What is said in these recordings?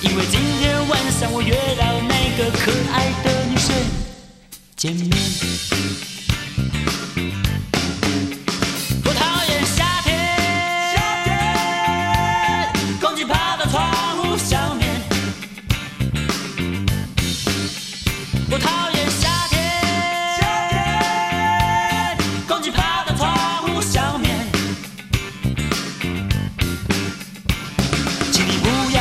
因为今天晚上我约到那个可爱的女生见面。我讨厌夏天，公鸡爬到窗户上面。我讨厌夏天，公鸡爬到窗户上面。请你不要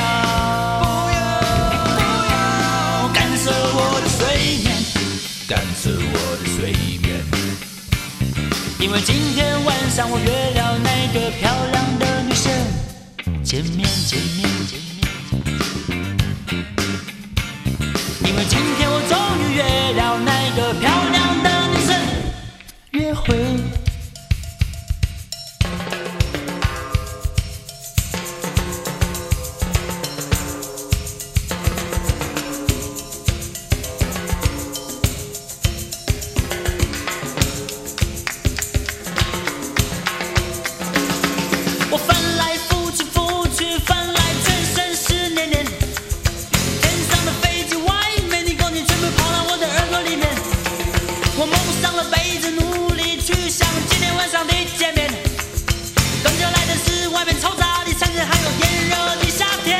干涉我的睡眠，干涉我的睡眠。因为今天晚上我约了那个漂亮的女生见面。因为今天我终于约了那个漂亮的女生约会。我翻来覆去，翻来全身是黏黏。天上的飞机，外面的公鸡全部跑到我的耳朵里面。我蒙上了被子，努力去想今天晚上的见面。更加来的是外面嘈杂的场景，还有炎热的夏天。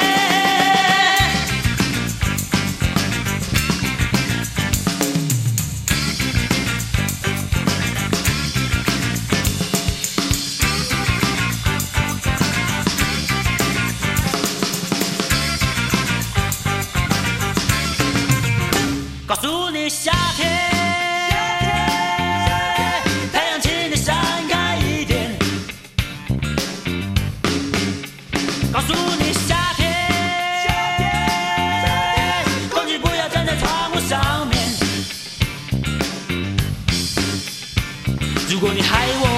告诉你夏天，太阳请你闪开一点。告诉你夏天，公鸡不要站在窗户上面。如果你害我